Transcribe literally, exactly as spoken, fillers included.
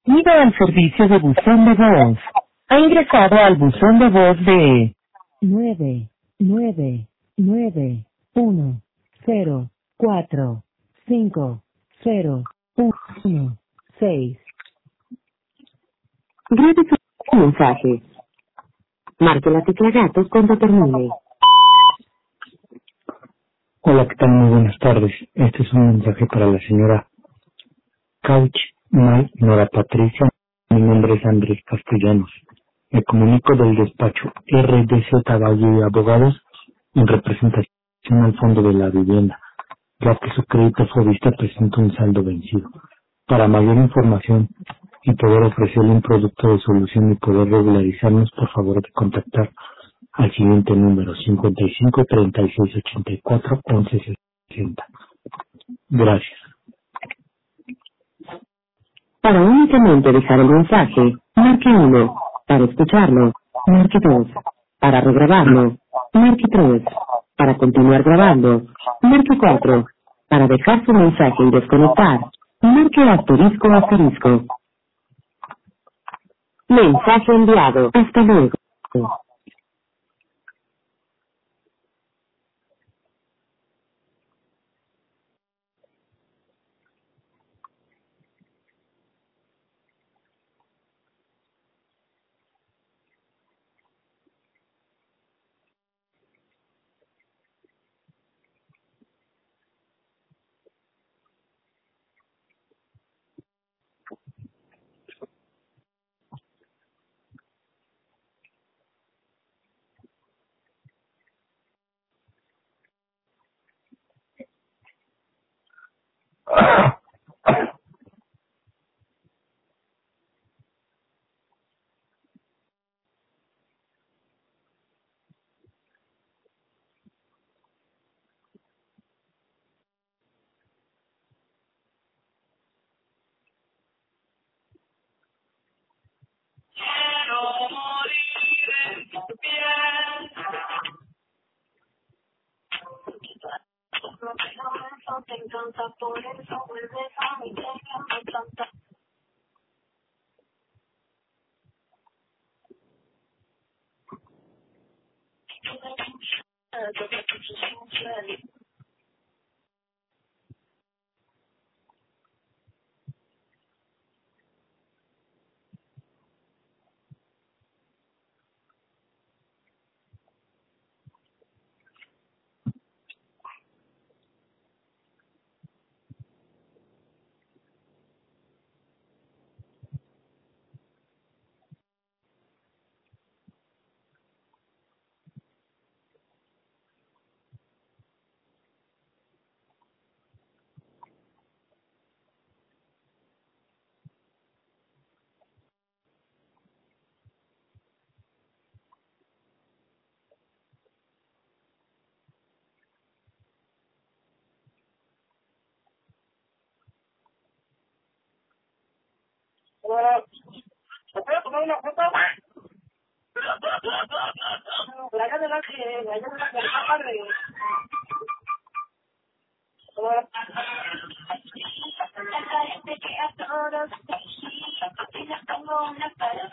Bienvenido al servicio de buzón de voz. Ha ingresado al buzón de voz de nueve nueve nueve uno cero cuatro cinco cero uno seis. Grabe su mensaje. Marque la tecla gato cuando termine. Hola, ¿qué tal? Muy buenas tardes. Este es un mensaje para la señora Couch May Nora Patricia. Mi nombre es Andrés Castellanos. Me comunico del despacho R D Z Valle de Abogados en representación al Fondo de la Vivienda, ya que su crédito Fobista presenta un saldo vencido. Para mayor información y poder ofrecerle un producto de solución y poder regularizarnos, por favor de contactar al siguiente número cincuenta y cinco treinta y seis ochenta y cuatro once sesenta. Gracias. Para únicamente dejar el mensaje, marque uno. Para escucharlo, marque dos. Para regrabarlo, marque tres. Para continuar grabando, marque cuatro. Para dejar su mensaje y desconectar, marque asterisco asterisco. Mensaje enviado. Hasta luego. ¿Me puedo tomar una foto? La calle del Ángel, la calle del Ángel, padre. Como la...